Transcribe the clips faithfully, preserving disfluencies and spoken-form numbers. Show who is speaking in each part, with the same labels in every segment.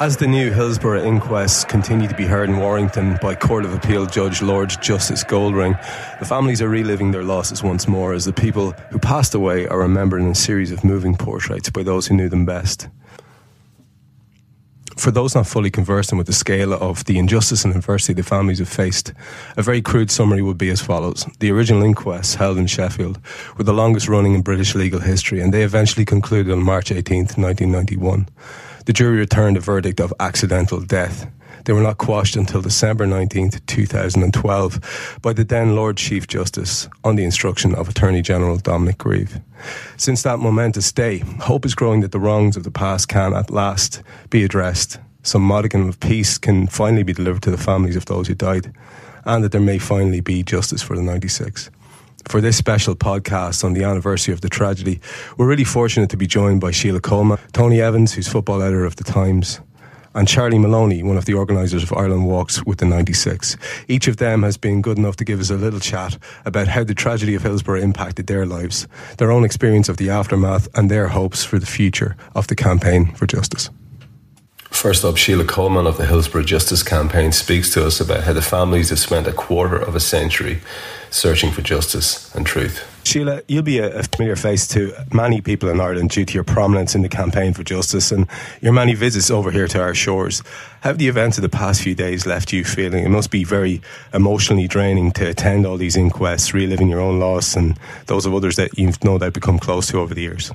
Speaker 1: As the new Hillsborough inquests continue to be heard in Warrington by Court of Appeal Judge Lord Justice Goldring, the families are reliving their losses once more as the people who passed away are remembered in a series of moving portraits by those who knew them best. For those not fully conversant with the scale of the injustice and adversity the families have faced, a very crude summary would be as follows. The original inquests held in Sheffield were the longest running in British legal history, and they eventually concluded on March eighteenth, nineteen ninety-one. The jury returned a verdict of accidental death. They were not quashed until December nineteenth, two thousand twelve by the then Lord Chief Justice on the instruction of Attorney General Dominic Grieve. Since that momentous day, hope is growing that the wrongs of the past can at last be addressed. Some modicum of peace can finally be delivered to the families of those who died, and that there may finally be justice for the ninety-six. For this special podcast on the anniversary of the tragedy, we're really fortunate to be joined by Sheila Coleman, Tony Evans, who's football editor of The Times, and Charlie Maloney, one of the organisers of Ireland Walks with the ninety-six. Each of them has been good enough to give us a little chat about how the tragedy of Hillsborough impacted their lives, their own experience of the aftermath, and their hopes for the future of the campaign for justice. First up, Sheila Coleman of the Hillsborough Justice Campaign speaks to us about how the families have spent a quarter of a century searching for justice and truth. Sheila, you'll be a, a familiar face to many people in Ireland due to your prominence in the campaign for justice and your many visits over here to our shores. How have the events of the past few days left you feeling? It must be very emotionally draining to attend all these inquests, reliving your own loss and those of others that you've no doubt become close to over the years.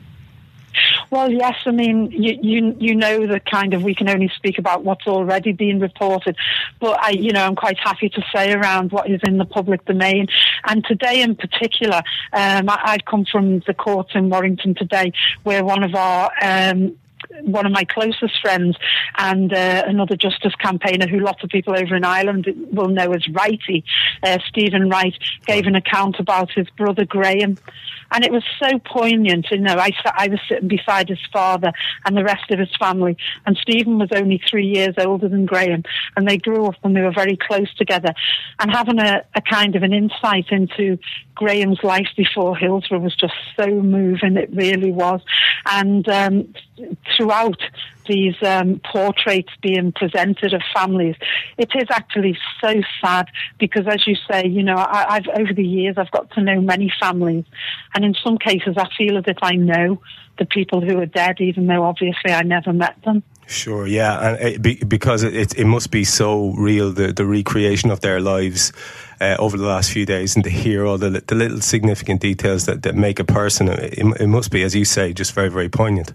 Speaker 2: Well, yes, I mean, you, you you know that kind of we can only speak about what's already been reported, but I, you know, I'm quite happy to say around what is in the public domain. And today in particular, um, I, I've come from the courts in Warrington today, where one of our um, one of my closest friends and uh, another justice campaigner who lots of people over in Ireland will know as Wrighty, uh, Stephen Wright, gave an account about his brother Graham. And it was so poignant, you know, I, I was sitting beside his father and the rest of his family, and Stephen was only three years older than Graham, and they grew up and they were very close together. And having a, a kind of an insight into Graham's life before Hillsborough was just so moving, it really was. And um, throughout these um, portraits being presented of families, it is actually so sad because, as you say, you know, I, I've over the years I've got to know many families, and in some cases I feel as if I know the people who are dead, even though obviously I never met them.
Speaker 1: Sure, yeah, and it, be, because it, it it must be so real, the the recreation of their lives uh, over the last few days, and to hear all the the little significant details that, that make a person, it, it must be, as you say, just very, very poignant.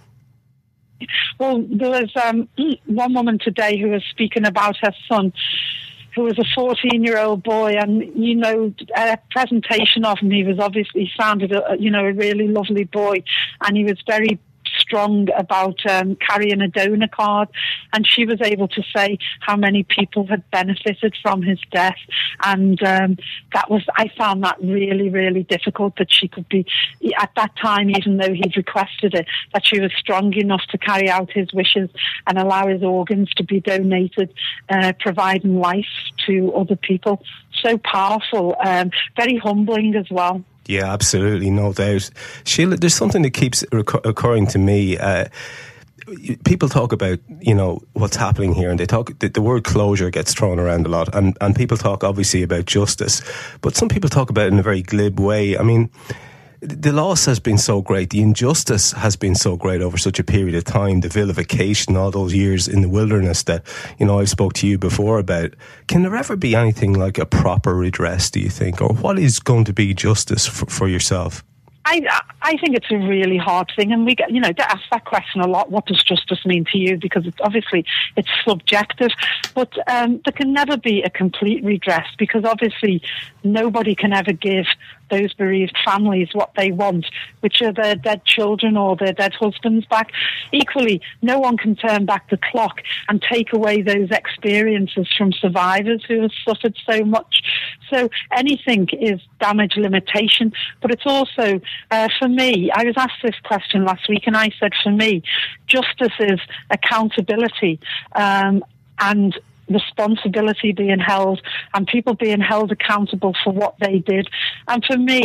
Speaker 2: Well, there was um, one woman today who was speaking about her son, who was a fourteen-year-old boy, and, you know, a presentation of him, he was obviously, he sounded, a, you know, a really lovely boy, and he was very strong about um, carrying a donor card, and she was able to say how many people had benefited from his death, and um, that was, I found that really, really difficult, that she could be, at that time, even though he'd requested it, that she was strong enough to carry out his wishes and allow his organs to be donated, uh, providing life to other people. So powerful, um, very humbling as well.
Speaker 1: Yeah, absolutely, no doubt. Sheila, there's something that keeps recur- occurring to me. Uh, people talk about, you know, what's happening here, and they talk, the, the word closure gets thrown around a lot, and, and people talk obviously about justice, but some people talk about it in a very glib way. I mean, the loss has been so great, the injustice has been so great over such a period of time, the vilification, all those years in the wilderness that, you know, I've spoke to you before about. Can there ever be anything like a proper redress, do you think? Or what is going to be justice for, for yourself?
Speaker 2: I I think it's a really hard thing, and we get, you know, get asked that question a lot. What does justice mean to you? Because it's obviously it's subjective, but um, there can never be a complete redress, because obviously nobody can ever give those bereaved families what they want, which are their dead children or their dead husbands back. Equally, no one can turn back the clock and take away those experiences from survivors who have suffered so much. So anything is damage limitation, but it's also, uh, for me, I was asked this question last week, and I said, for me, justice is accountability um, and responsibility being held, and people being held accountable for what they did. And for me,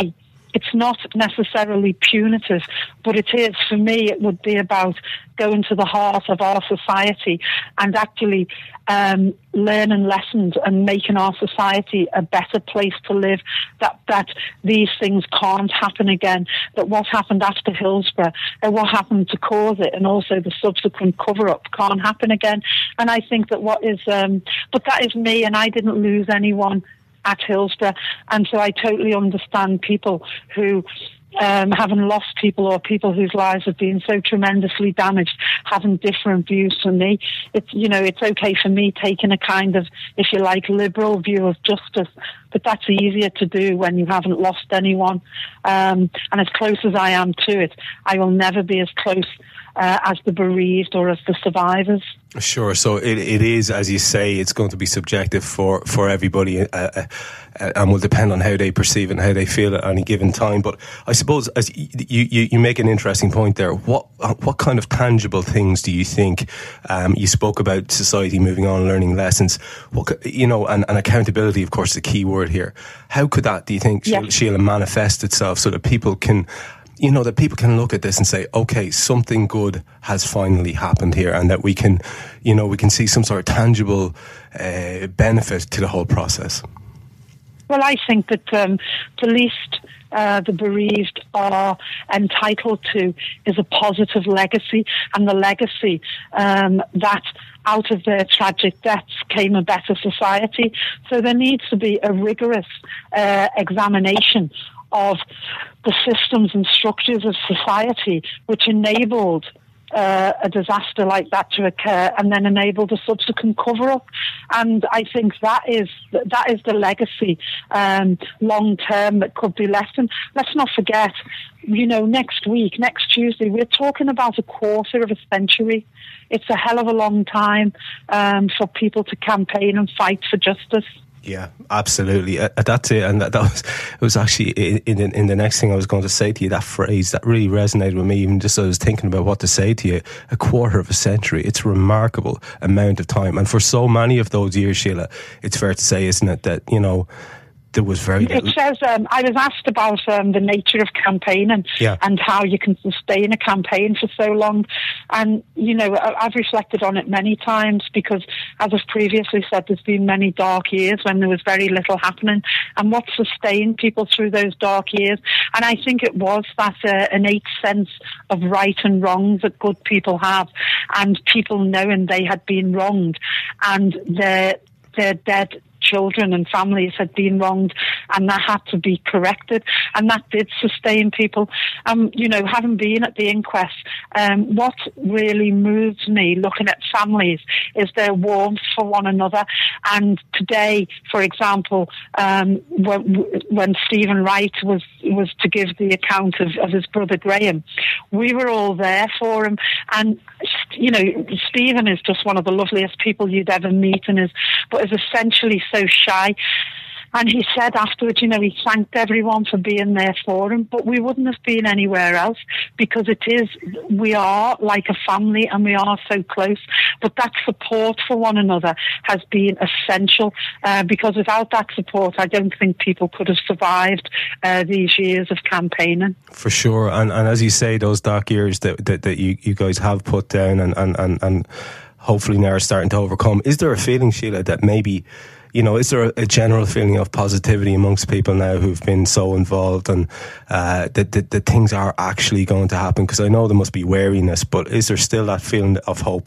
Speaker 2: it's not necessarily punitive, but it is, for me, it would be about going to the heart of our society and actually um, learning lessons and making our society a better place to live, that, that these things can't happen again, that what happened after Hillsborough and what happened to cause it and also the subsequent cover-up can't happen again. And I think that what is, um, but that is me, and I didn't lose anyone at Hillsborough, and so I totally understand people who um, having lost people or people whose lives have been so tremendously damaged having different views from me. It's, you know, it's okay for me taking a kind of, if you like, liberal view of justice, but that's easier to do when you haven't lost anyone. Um, and as close as I am to it, I will never be as close uh, as the bereaved or as the survivors.
Speaker 1: Sure. So it it is, as you say, it's going to be subjective for, for everybody uh, uh, and will depend on how they perceive it and how they feel at any given time. But I suppose, as you, you, you make an interesting point there, what what kind of tangible things do you think, um, you spoke about society moving on, learning lessons, what, you know, and, and accountability, of course, the key word here. How could that, do you think, yeah. Sheila, manifest itself so that people can, you know, that people can look at this and say, okay, something good has finally happened here, and that we can, you know, we can see some sort of tangible uh, benefit to the whole process?
Speaker 2: Well, I think that um, the least uh, the bereaved are entitled to is a positive legacy, and the legacy um, that out of their tragic deaths came a better society. So there needs to be a rigorous uh, examination of the systems and structures of society which enabled uh, a disaster like that to occur and then enabled a subsequent cover-up. And I think that is that is the legacy um, long-term that could be left. And let's not forget, you know, next week, next Tuesday, we're talking about a quarter of a century. It's a hell of a long time um, for people to campaign and fight for justice.
Speaker 1: Yeah, absolutely. Uh, that's it. And that, that was, it was actually in, in, in the next thing I was going to say to you, that phrase that really resonated with me, even just as I was thinking about what to say to you. A quarter of a century. It's a remarkable amount of time. And for so many of those years, Sheila, it's fair to say, isn't it, that, you know, there was very little.
Speaker 2: It says, um, I was asked about um, the nature of campaigning
Speaker 1: yeah.
Speaker 2: and how you can sustain a campaign for so long. And, you know, I've reflected on it many times because, as I've previously said, there's been many dark years when there was very little happening. And what sustained people through those dark years? And I think it was that uh, innate sense of right and wrong that good people have, and people knowing they had been wronged and their, their dead children and families had been wronged, and that had to be corrected, and that did sustain people. Um, you know, having been at the inquest, um, what really moves me looking at families is their warmth for one another. And today, for example, um, when, when Stephen Wright was was to give the account of, of his brother Graham, we were all there for him. And you know, Stephen is just one of the loveliest people you'd ever meet, and is but is essentially so shy. And he said afterwards, you know, he thanked everyone for being there for him, but we wouldn't have been anywhere else, because it is, we are like a family and we are so close. But that support for one another has been essential, uh, because without that support, I don't think people could have survived uh, these years of campaigning. For
Speaker 1: sure. And, and as you say, those dark years that, that, that you, you guys have put down and, and, and, and hopefully now are starting to overcome, is there a feeling, Sheila, that maybe, you know, is there a general feeling of positivity amongst people now who've been so involved, and uh, that, that, that things are actually going to happen? Because I know there must be wariness, but is there still that feeling of hope?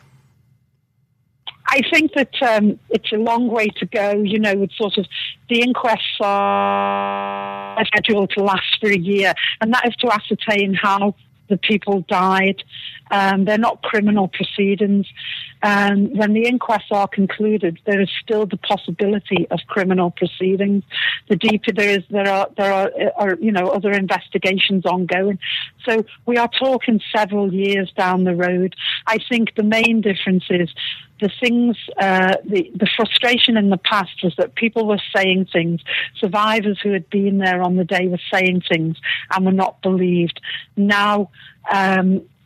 Speaker 2: I think that um, it's a long way to go. You know, it's sort of, the inquests are scheduled to last for a year, and that is to ascertain how the people died. Um, they're not criminal proceedings. Um, when the inquests are concluded, there is still the possibility of criminal proceedings. The deeper there is, there are there are, are you know other investigations ongoing. So we are talking several years down the road. I think the main difference is the things, uh, the, the frustration in the past was that people were saying things. Survivors who had been there on the day were saying things and were not believed. Now, um,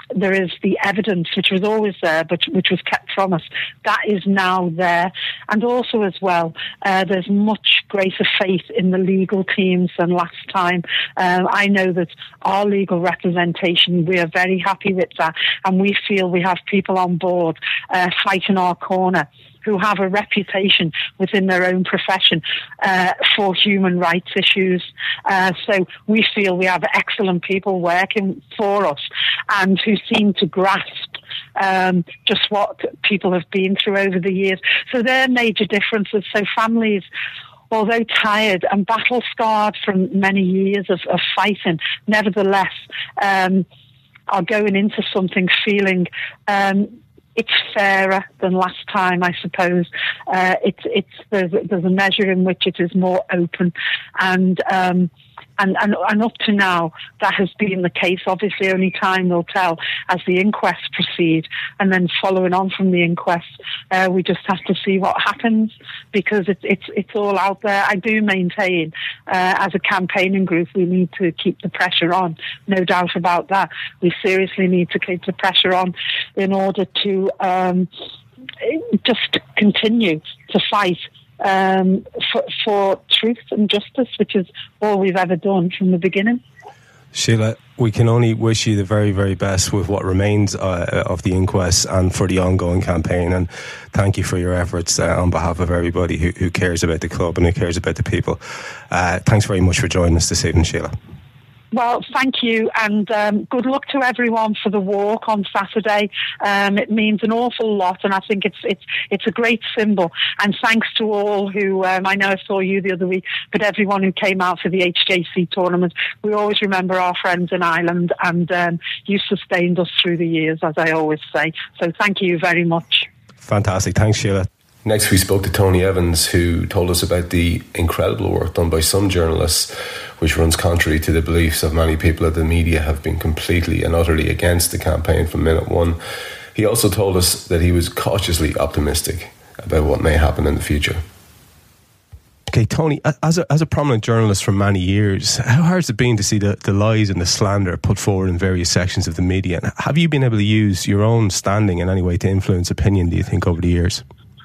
Speaker 2: there is the evidence, which was always there, but which was kept from us. That is now there. And also as well, uh, there's much greater faith in the legal teams than last time. Um, I know that our legal representation, we are very happy with that. And we feel we have people on board uh, fighting our corner who have a reputation within their own profession uh, for human rights issues. Uh, so we feel we have excellent people working for us and who seem to grasp um, just what people have been through over the years. So there are major differences. So families, although tired and battle-scarred from many years of, of fighting, nevertheless um, are going into something feeling um, it's fairer than last time, I suppose. Uh, it's it's there's, there's a measure in which it is more open, and um, and, and and up to now that has been the case. Obviously, only time will tell as the inquest proceed, and then following on from the inquest, uh, we just have to see what happens because it's it's it's all out there. I do maintain, uh, as a campaigning group, we need to keep the pressure on. No doubt about that. We seriously need to keep the pressure on in order to um, just continue to fight um, for, for truth and justice, which is all we've ever done from the beginning.
Speaker 1: Sheila, we can only wish you the very, very best with what remains uh, of the inquest and for the ongoing campaign. And thank you for your efforts uh, on behalf of everybody who, who cares about the club and who cares about the people. Uh, thanks very much for joining us this evening, Sheila.
Speaker 2: Well, thank you, and um, good luck to everyone for the walk on Saturday. Um, it means an awful lot, and I think it's it's it's a great symbol. And thanks to all who, um, I know I saw you the other week, but everyone who came out for the H J C tournament. We always remember our friends in Ireland, and um, you sustained us through the years, as I always say. So thank you very much.
Speaker 1: Fantastic. Thanks, Sheila.
Speaker 3: Next, we spoke to Tony Evans, who told us about the incredible work done by some journalists, which runs contrary to the beliefs of many people that the media have been completely and utterly against the campaign from minute one. He also told us that he was cautiously optimistic about what may happen in the future.
Speaker 1: Okay, Tony, as a, as a prominent journalist for many years, how hard has it been to see the, the lies and the slander put forward in various sections of the media? And have you been able to use your own standing in any way to influence opinion, do you think, over the years?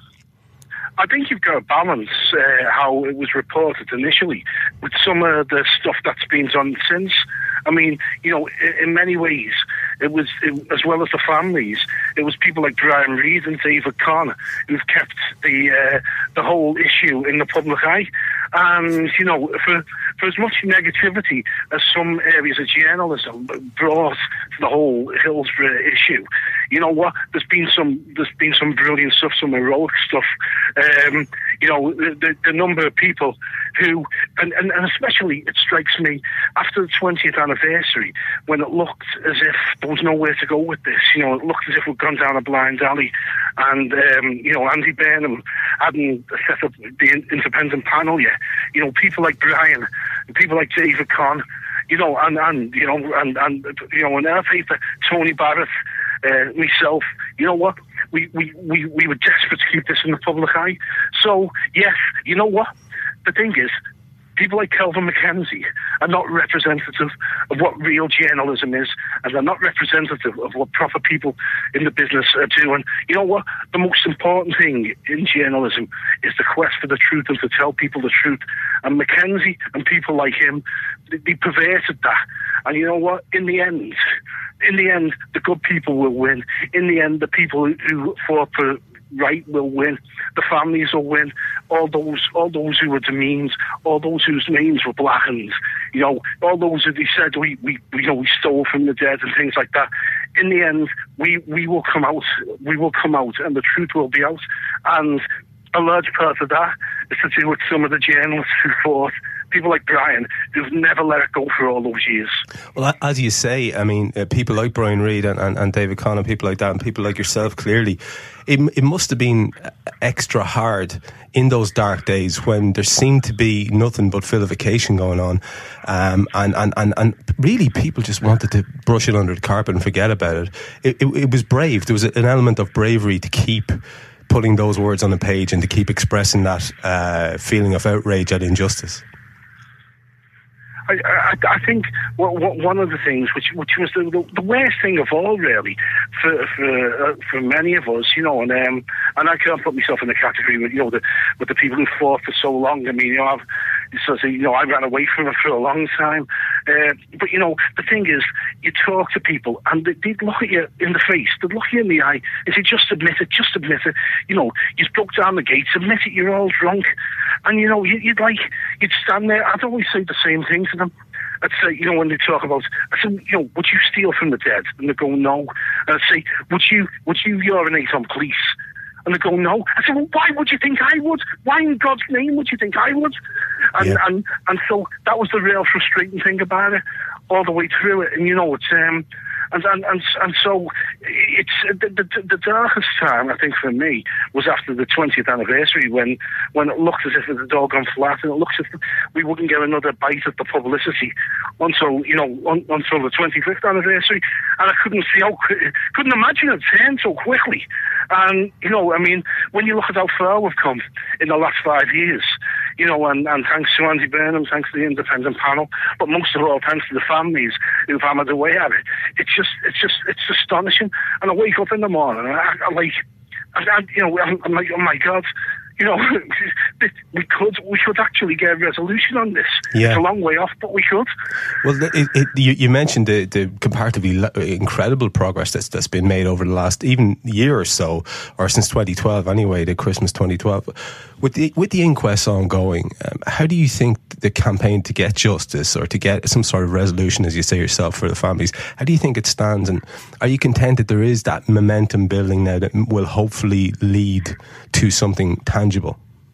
Speaker 4: I think you've got to balance uh, how it was reported initially with some of the stuff that's been done since. I mean, you know, in, in many ways, it was, it, as well as the families, it was people like Brian Reid and David Conn who've kept the uh, the whole issue in the public eye. And, you know, for, for as much negativity as some areas of journalism brought to the whole Hillsborough issue, you know what? There's been some there's been some brilliant stuff, some heroic stuff. Um, you know, the, the number of people who, and, and, and especially it strikes me after the twentieth anniversary, when it looked as if there was nowhere to go with this. You know, it looked as if we'd gone down a blind alley, and um, you know, Andy Burnham hadn't set up the independent panel yet. You know, people like Brian, people like David Conn, you know, and, and you know, and, and you know, and our paper, Tony Barrett, uh, myself, you know what? We, we, we, we were desperate to keep this in the public eye. So, yes, you know what? The thing is, people like Kelvin MacKenzie are not representative of what real journalism is, and they're not representative of what proper people in the business are doing. You know what? The most important thing in journalism is the quest for the truth and to tell people the truth. And MacKenzie and people like him, they, they perverted that. And you know what? In the end, in the end, the good people will win. In the end, the people who fought for right will win. The families will win. All those, all those who were demeaned, all those whose names were blackened, you know, all those who they said we, we, you know, we stole from the dead and things like that. In the end, we, we will come out. We will come out, and the truth will be out. And a large part of that is to do with some of the journalists who fought. People like Brian, who've never let it go for all those years.
Speaker 1: Well, as you say, I mean, uh, people like Brian Reid and, and, and David Conn and people like that, and people like yourself, clearly, it, it must have been extra hard in those dark days when there seemed to be nothing but vilification going on, um, and, and, and, and really people just wanted to brush it under the carpet and forget about it. It, it, it was brave. There was an element of bravery to keep putting those words on the page and to keep expressing that uh, feeling of outrage at injustice.
Speaker 4: I, I, I think what, what, one of the things, which which was the, the, the worst thing of all, really, for for uh, for many of us, you know, and um, and I can't put myself in the category with you know the with the people who fought for so long. I mean, you know, I've so you know I ran away from it for a long time, uh, but you know the thing is, you talk to people and they, they'd look at you in the face, they'd look you in the eye, and say, just admit it, just admit it. You know, you broke down the gates, admit it, you're all drunk, and you know you, you'd like you'd stand there. I'd always say the same thing to them. I'd say, you know, when they talk about, I said, you know, would you steal from the dead? And they go, no. And I'd say, would you, would you urinate on police? And they go, no. I said, well, why would you think I would? Why in God's name would you think I would? And yeah. and, and so that was the real frustrating thing about it, all the way through it. And, you know, it's, um, and, and, and, and so it's the, the, the darkest time, I think, for me, was after the twentieth anniversary when, when it looked as if it had all gone flat, and it looked as if we wouldn't get another bite at the publicity until, you know, un, until the twenty-fifth anniversary. And I couldn't see how, couldn't imagine it turned so quickly. And, you know, I mean, when you look at how far we've come in the last five years, you know, and, and thanks to Andy Burnham, thanks to the independent panel, but most of all, thanks to the families who've hammered away at it, it's just, it's just, it's astonishing. And I wake up in the morning and I, I like, I, I, you know, I'm, I'm like, oh my God, you know, we could we could actually get a resolution on this. Yeah. It's a long way off, but we could.
Speaker 1: Well, it, it, you, you mentioned the, the comparatively incredible progress that's that's been made over the last even year or so, or since twenty twelve anyway, the Christmas twenty twelve. With the with the inquest ongoing, um, how do you think the campaign to get justice or to get some sort of resolution, as you say yourself, for the families, how do you think it stands? And are you content that there is that momentum building now that will hopefully lead to something tangible?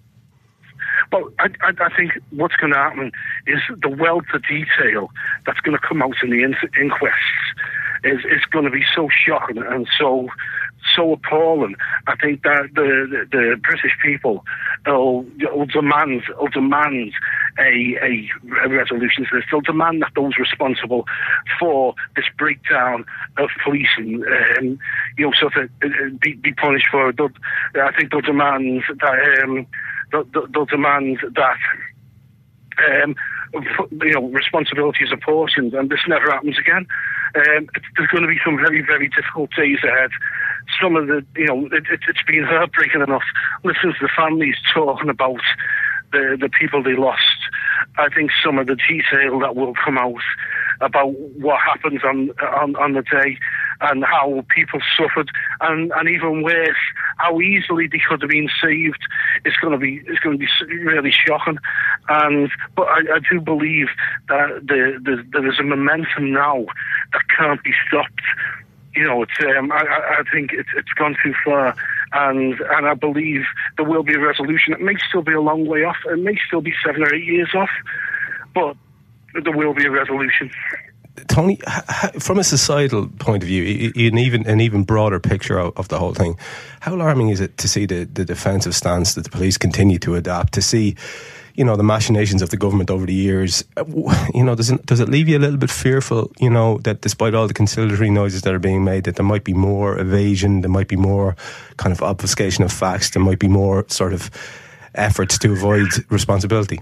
Speaker 4: Well, I, I, I think what's going to happen is the wealth of detail that's going to come out in the in- inquests is, is going to be so shocking and so so appalling. I think that the the, the British people will, will demand will demand a, a, a resolution to this. They'll demand that those responsible for this breakdown of policing, um, you know, sort of uh, be, be punished for it. They'll, I think they'll demand that um, they'll, they'll demand that. Um, you know, responsibility is apportioned, and this never happens again. Um, it's, there's going to be some very, very difficult days ahead. Some of the, you know, it, it, it's been heartbreaking enough. Listen to the families talking about the the people they lost. I think some of the detail that will come out about what happened on on, on the day and how people suffered, and, and even worse, how easily they could have been saved, is going to be is going to be really shocking. And but I, I do believe that the, the, there is a momentum now that can't be stopped. You know, it's um, I, I think it's it's gone too far, and and I believe there will be a resolution. It may still be a long way off. It may still be seven or eight years off, but there will be a resolution.
Speaker 1: Tony, from a societal point of view, an even an even broader picture of, of the whole thing, how alarming is it to see the, the defensive stance that the police continue to adapt, to see, you know, the machinations of the government over the years? You know, does it, does it leave you a little bit fearful, you know, that despite all the conciliatory noises that are being made, that there might be more evasion, there might be more kind of obfuscation of facts, there might be more sort of efforts to avoid responsibility?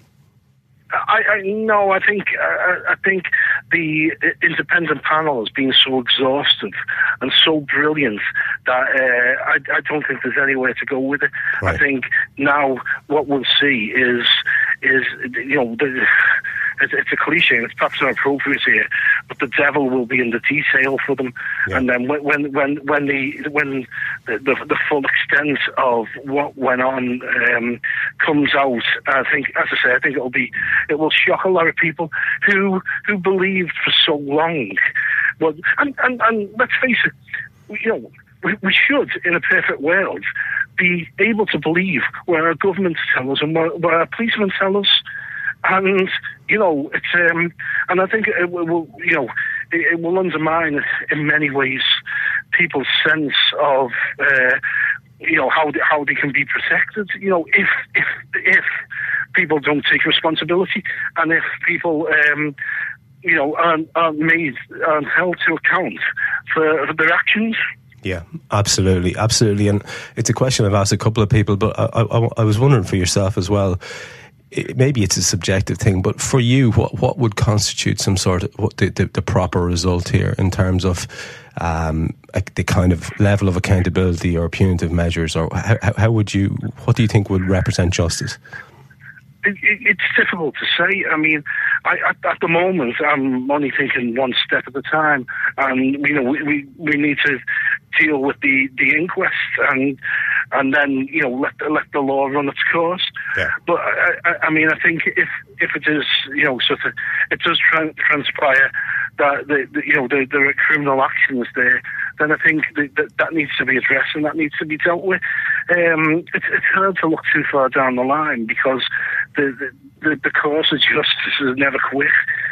Speaker 4: I, I no, I think uh, I think the independent panel has been so exhaustive and so brilliant that uh, I, I don't think there's anywhere to go with it. Right. I think now what we'll see is is you know the, it's, it's a cliche and it's perhaps not appropriate here, but the devil will be in the detail for them. Yeah. And then when when when when the when the, the, the full extent of what went on um, comes out, I think, as I say, I think it'll be it will shock a lot of people who who believed for so long. Well, and and, and let's face it, you know, we, we should, in a perfect world, be able to believe what our governments tell us and what, what our policemen tell us. And, you know, it's, um, and I think it will, you know, it, it will undermine in many ways people's sense of, uh, you know, how they, how they can be protected. You know, if, if, if people don't take responsibility and if people, um, you know, aren't, aren't made, aren't held to account for, for their actions.
Speaker 1: Yeah, absolutely, absolutely. And it's a question I've asked a couple of people, but I, I, I was wondering for yourself as well. it, maybe it's a subjective thing, but for you, what what would constitute some sort of what the, the, the proper result here in terms of um, like the kind of level of accountability or punitive measures, or how, how would you? What do you think would represent justice?
Speaker 4: It, it, it's difficult to say. I mean, I, at, at the moment, I'm only thinking one step at a time, and you know, we we, we need to deal with the, the inquest, and and then you know let the, let the law run its course.
Speaker 3: Yeah.
Speaker 4: But I, I, I mean, I think if if it is you know sort of it does tra- transpire that the, the, you know the, there are criminal actions there, then I think that, that that needs to be addressed and that needs to be dealt with. Um, it's, it's hard to look too far down the line because the the, the, the course of justice is never quick.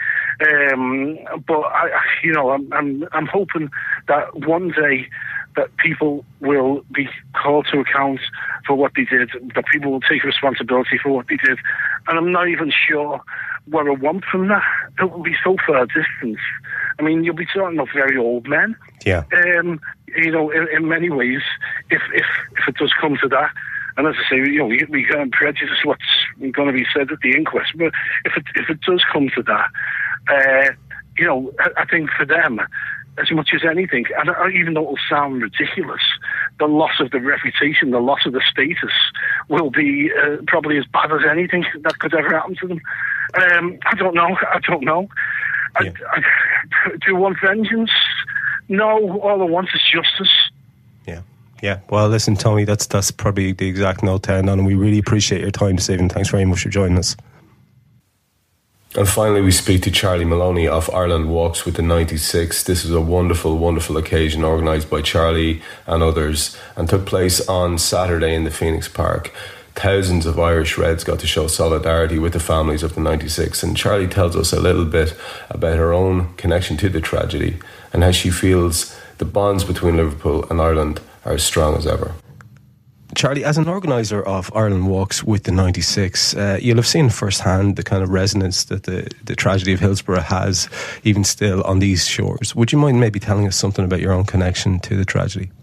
Speaker 4: Um, but I, you know, I'm I'm I'm hoping that one day that people will be called to account for what they did, that people will take responsibility for what they did, and I'm not even sure what I want from that. It will be so far distant. I mean, you'll be talking of very old men.
Speaker 1: Yeah.
Speaker 4: Um, you know, in, in many ways, if if if it does come to that. And as I say, you know, we, we can't prejudice what's going to be said at the inquest. But if it if it does come to that, uh, you know, I, I think for them, as much as anything, and I, even though it will sound ridiculous, the loss of the reputation, the loss of the status, will be uh, probably as bad as anything that could ever happen to them. Um, I don't know. I don't know. Yeah. I, I, do you want vengeance? No. All I want is justice.
Speaker 1: Yeah. Yeah, well, listen, Tony, that's that's probably the exact note to end on, and we really appreciate your time this evening. Thanks very much for joining us.
Speaker 3: And finally, we speak to Charlie Maloney of Ireland Walks with the ninety-six. This is a wonderful, wonderful occasion organised by Charlie and others and took place on Saturday in the Phoenix Park. Thousands of Irish Reds got to show solidarity with the families of the ninety-six, and Charlie tells us a little bit about her own connection to the tragedy and how she feels the bonds between Liverpool and Ireland are as strong as ever.
Speaker 1: Charlie, as an organiser of Ireland Walks with the ninety-six, uh, you'll have seen firsthand the kind of resonance that the, the tragedy of Hillsborough has, even still, on these shores. Would you mind maybe telling us something about your own connection to the tragedy?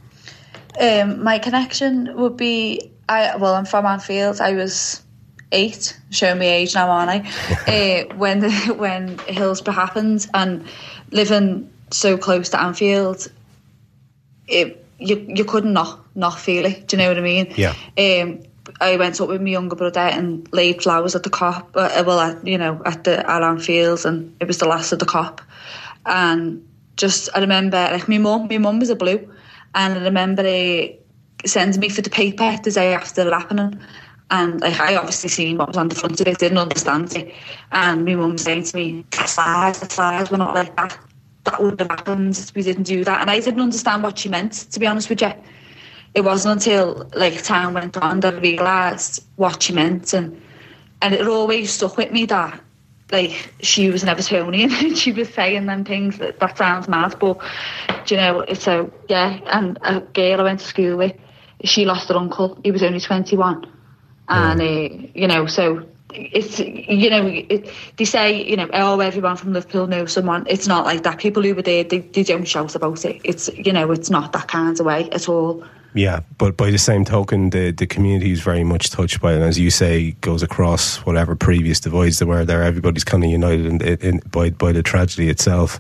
Speaker 5: Um, my connection would be, I well, I'm from Anfield. I was eight, showing my age now, aren't I? uh, when the, when Hillsborough happened, and living so close to Anfield, it. You you couldn't not not feel it. Do you know what I mean?
Speaker 1: Yeah.
Speaker 5: Um, I went up with my younger brother and laid flowers at the cop. Uh, well, at, you know, at the at Anfield, and it was the last of the cop. And just I remember, like my mum, my mum was a blue, and I remember uh, sending me for the paper the day after the happening. And like, I obviously seen what was on the front of it, didn't understand it. And my mum saying to me, "That's lies, that's lies. We're not like that. That wouldn't have happened. We didn't do that." And I didn't understand what she meant, to be honest with you. It wasn't until like time went on that I realised what she meant, and and it always stuck with me that like she was an Evertonian and she was saying them things that, that sounds mad, but you know, so yeah. And a girl I went to school with, she lost her uncle. He was only twenty-one, and uh, you know, so. It's, you know, it, they say, you know, oh, everyone from Liverpool knows someone. It's not like that. People who were there, they, they don't shout about it. It's, you know, it's not that kind of way at all.
Speaker 1: Yeah, but by the same token, the, the community is very much touched by it. And as you say, goes across whatever previous divides there were there. Everybody's kind of united in, in, by, by the tragedy itself.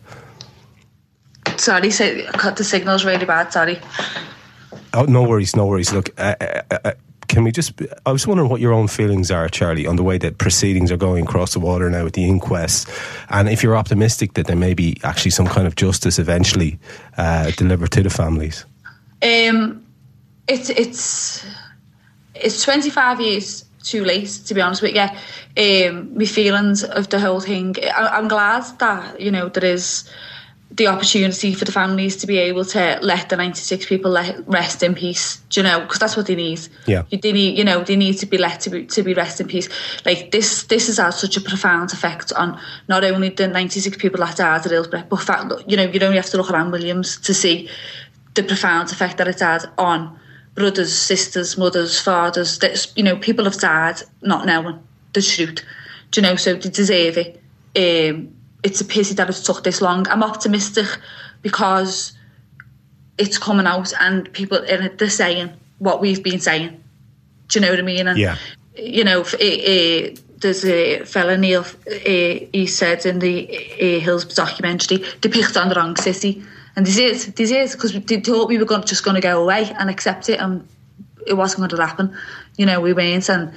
Speaker 5: Sorry, say, cut the signal's really bad, sorry.
Speaker 1: Oh, no worries, no worries. Look, uh, uh, uh, can we just, I was wondering what your own feelings are, Charlie, on the way that proceedings are going across the water now with the inquest, and if you're optimistic that there may be actually some kind of justice eventually uh, delivered to the families.
Speaker 5: Um, it's it's it's twenty-five years too late, to be honest with you. Um, my feelings of the whole thing, I, I'm glad that, you know, there is the opportunity for the families to be able to let the ninety-six people let rest in peace, do you know, because that's what they need.
Speaker 1: Yeah,
Speaker 5: they need, you know, they need to be let to be to be rest in peace. Like this, this has had such a profound effect on not only the ninety-six people that died at Hillsborough, but fact, you know, you don't have to look at Anne Williams to see the profound effect that it's had on brothers, sisters, mothers, fathers. That, you know, people have died not knowing the truth, do you know, so they deserve it. Um, It's a pity that it's took this long. I'm optimistic because it's coming out and people in it, they're saying what we've been saying. Do you know what I mean? And
Speaker 1: yeah.
Speaker 5: you know, uh, uh, there's a fella, Neil, uh, he said in the uh, Hillsborough documentary, they picked on the wrong city. And this is, this is, because they thought we were gonna, just going to go away and accept it, and it wasn't going to happen. You know, we weren't, and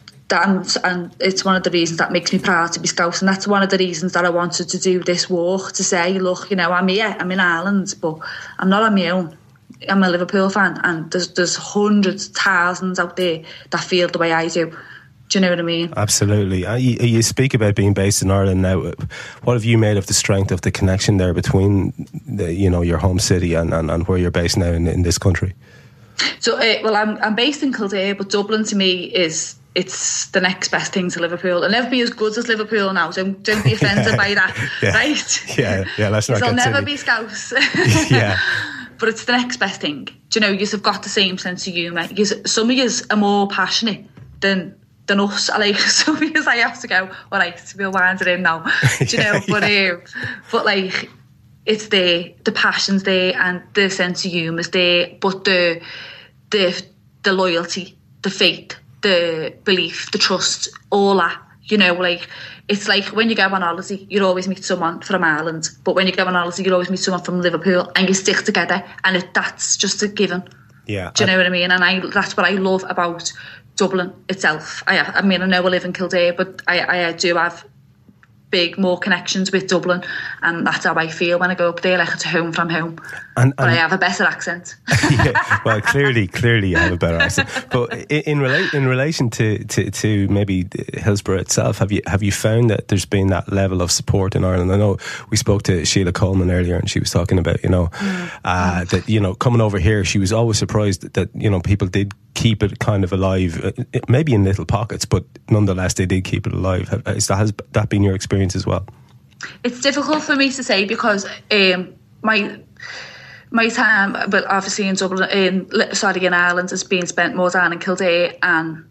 Speaker 5: that, and it's one of the reasons that makes me proud to be Scouse, and that's one of the reasons that I wanted to do this walk, to say, look, you know, I'm here, I'm in Ireland, but I'm not on my own. I'm a Liverpool fan, and there's there's hundreds, thousands out there that feel the way I do. Do you know what I mean?
Speaker 1: Absolutely. Uh, you, you speak about being based in Ireland now. What have you made of the strength of the connection there between, the, you know, your home city and, and, and where you're based now in, in this country?
Speaker 5: So, uh, well, I'm I'm based in Kildare, but Dublin to me is, it's the next best thing to Liverpool. It'll never be as good as Liverpool now. Don't don't be offended yeah. by that,
Speaker 1: yeah.
Speaker 5: right?
Speaker 1: Yeah, yeah. Let's not.
Speaker 5: It'll
Speaker 1: get
Speaker 5: never
Speaker 1: silly.
Speaker 5: be Scouse.
Speaker 1: Yeah.
Speaker 5: But it's the next best thing. Do you know, you've got the same sense of humour. Some of you are more passionate than than us. I like some of you I have to go, all right, we'll wind it in now. Do you know? yeah, but
Speaker 1: yeah.
Speaker 5: um, but like, it's there, the passion's there, and the sense of humour's there, but the the the loyalty, the faith, the belief, the trust, all that, you know, like, it's like when you go on holiday, you always meet someone from Ireland, but when you go on holiday, you always meet someone from Liverpool, and you stick together, and it, that's just a given.
Speaker 1: Yeah.
Speaker 5: Do you know what I mean? And I that's what I love about Dublin itself. I I mean, I know I live in Kildare, but I, I do have big, more connections with Dublin, and that's how I feel when I go up there, like it's home from home. And, and but I have a better accent.
Speaker 1: Yeah, well, clearly, clearly you have a better accent. But in, in, rela- in relation to, to, to maybe Hillsborough itself, have you have you found that there's been that level of support in Ireland? I know we spoke to Sheila Coleman earlier, and she was talking about, you know, mm. uh, that, you know, coming over here, she was always surprised that, that, you know, people did keep it kind of alive, maybe in little pockets, but nonetheless they did keep it alive. Has that, has that been your experience as well?
Speaker 5: It's difficult for me to say because um, my my time, but obviously in Dublin, in sorry in Ireland, has been spent more down in Kildare, and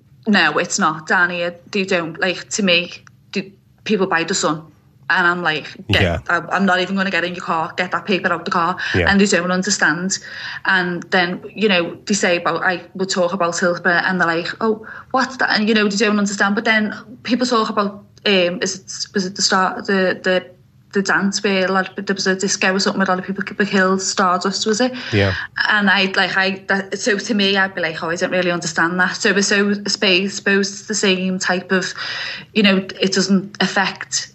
Speaker 5: no, it's not down here. They don't, like, to me, do people buy the sun. And I'm like, get, yeah. I'm not even going to get in your car, get that paper out the car. Yeah. And they don't understand. And then, you know, they say about, I would talk about Hillsborough, and they're like, oh, what's that? And, you know, they don't understand. But then people talk about, um, is it, was it the start, the, the, the dance where a lot of, there was a disco or something where a lot of people were killed, Stardust, was it?
Speaker 1: Yeah.
Speaker 5: And I, like, I, that, so to me, I'd be like, oh, I don't really understand that. So it's so, I suppose it's the same type of, you know, it doesn't affect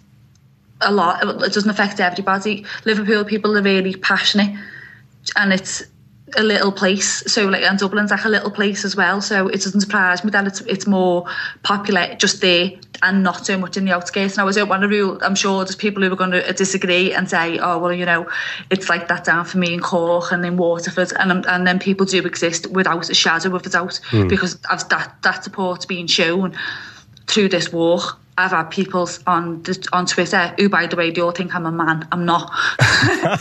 Speaker 5: a lot, it doesn't affect everybody. Liverpool people are really passionate, and it's a little place, so like, and Dublin's like a little place as well, so it doesn't surprise me that it's it's more popular just there and not so much in the outskirts. Now I don't want to rule, I'm sure there's people who are going to disagree and say, oh well, you know, it's like that down for me in Cork and in Waterford, and and then people do exist without a shadow of a doubt, mm. because of that that support's being shown through this walk. I've had people on the, on Twitter who, by the way, they all think I'm a man. I'm not. um,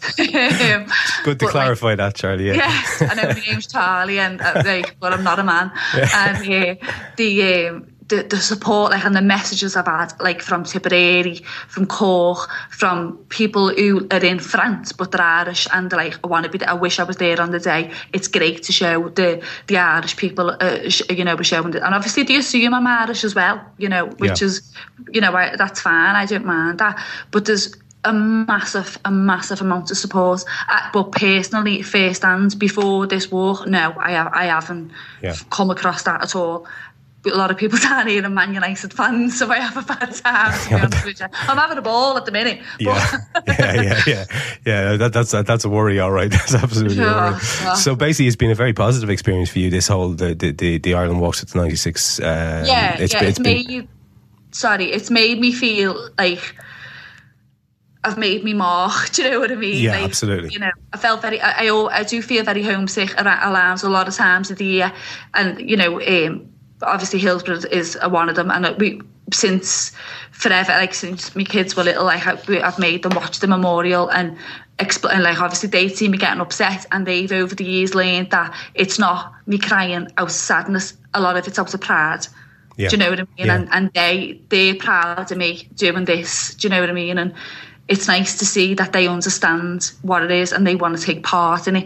Speaker 1: Good to clarify like, that, Charlie. Yeah,
Speaker 5: yes, I know my name's Charlie, and uh, like, but I'm not a man. Yeah. And uh, the um, the the support, like, and the messages I've had, like, from Tipperary, from Cork, from people who are in France but they're Irish, and they're like, I want to be there. I wish I was there on the day. It's great to show the the Irish people, uh, sh- you know, showing it. And obviously they assume I'm Irish as well, you know, which yeah. is, you know, I, that's fine. I don't mind that. But there's a massive, a massive amount of support. Uh, but personally, first hand, before this walk, no, I have, I haven't yeah. come across that at all. A lot of people down here are Man United fans, so I have a bad time, to be honest with you. I'm having a ball at the minute.
Speaker 1: Yeah, yeah, yeah, yeah. yeah that, that's a, that's a worry, all right. That's absolutely
Speaker 5: sure,
Speaker 1: a worry.
Speaker 5: Sure.
Speaker 1: So basically, it's been a very positive experience for you, this whole, the the, the, the Ireland Walks at the ninety-six. Um,
Speaker 5: yeah,
Speaker 1: it's,
Speaker 5: yeah,
Speaker 1: it's,
Speaker 5: it's
Speaker 1: been,
Speaker 5: made, sorry, it's made me feel like I've made me mark. Do you know what I mean?
Speaker 1: Yeah,
Speaker 5: like,
Speaker 1: absolutely.
Speaker 5: You know, I felt very, I, I, I do feel very homesick around a lot of times of the year. And, you know, um, obviously Hillsborough is one of them, and we since forever, like since my kids were little, like I've made them watch the memorial and explain. Like obviously they see me getting upset, and they've over the years learned that it's not me crying out of sadness. A lot of it's out of pride. Yeah. Do you know what I mean? Yeah. And and they they're proud of me doing this. Do you know what I mean? And it's nice to see that they understand what it is and they want to take part in it.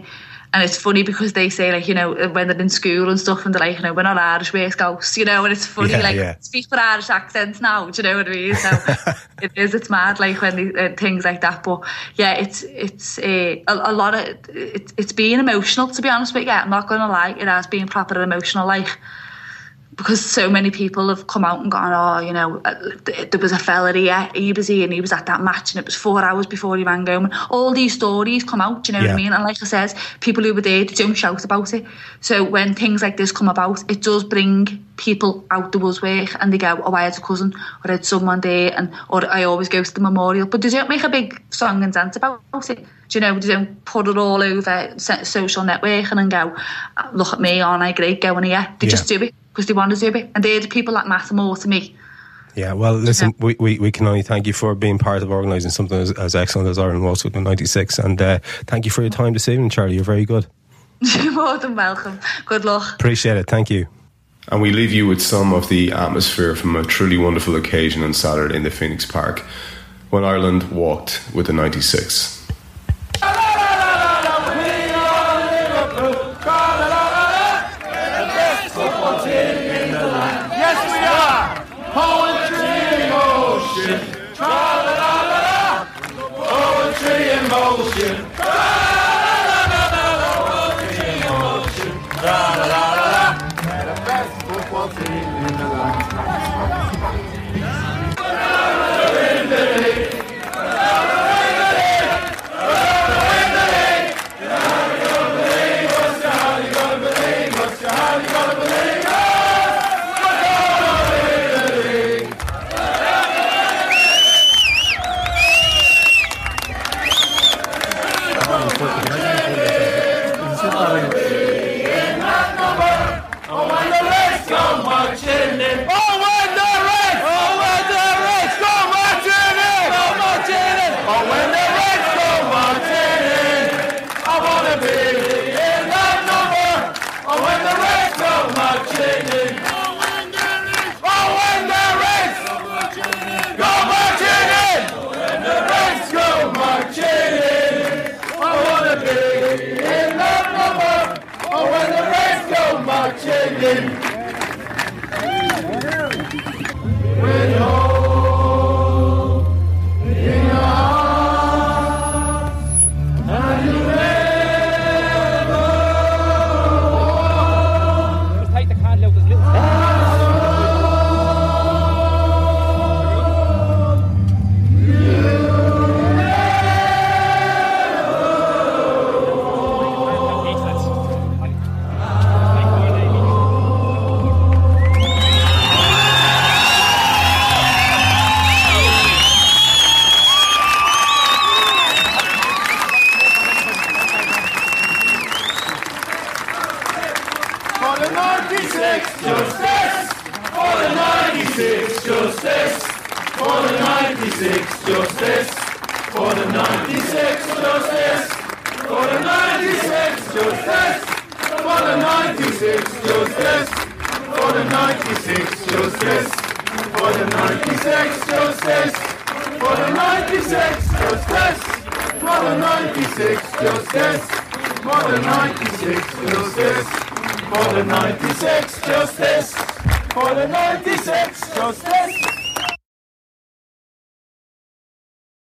Speaker 5: And it's funny because they say, like, you know, when they're in school and stuff, and they're like, you know, we're not Irish, we're Scouse, you know, and it's funny,
Speaker 1: yeah,
Speaker 5: like,
Speaker 1: yeah.
Speaker 5: speak with Irish accents now, do you know what I mean? So it is, it's mad, like, when they, uh, things like that. But yeah, it's it's uh, a, a lot of, it, it's been emotional, to be honest with you. I'm not going to lie, it has been proper emotional, like, because so many people have come out and gone, oh, you know, there was a fella here, he was here and he was at that match and it was four hours before he rang home. And all these stories come out, do you know yeah. what I mean? And like I said, people who were there, they don't shout about it. So when things like this come about, it does bring people out the woodwork and they go, oh, I had a cousin or I had someone there, and or I always go to the memorial. But they don't make a big song and dance about it. Do you know, they don't put it all over social network and then go, look at me, aren't I great going here? They yeah. just do it because they want to do it. And they're the people that matter more to me.
Speaker 1: Yeah, well, listen,
Speaker 5: yeah.
Speaker 1: we, we, we can only thank you for being part of organising something as, as excellent as Ireland Walks in ninety-six. And uh, thank you for your time this evening, Charlie. You're very good.
Speaker 5: You're more than welcome. Good luck.
Speaker 1: Appreciate it. Thank you.
Speaker 3: And we leave you with some of the atmosphere from a truly wonderful occasion on Saturday in the Phoenix Park when Ireland walked with the ninety-six.
Speaker 6: For the ninety-six, justice. For the ninety-six, justice.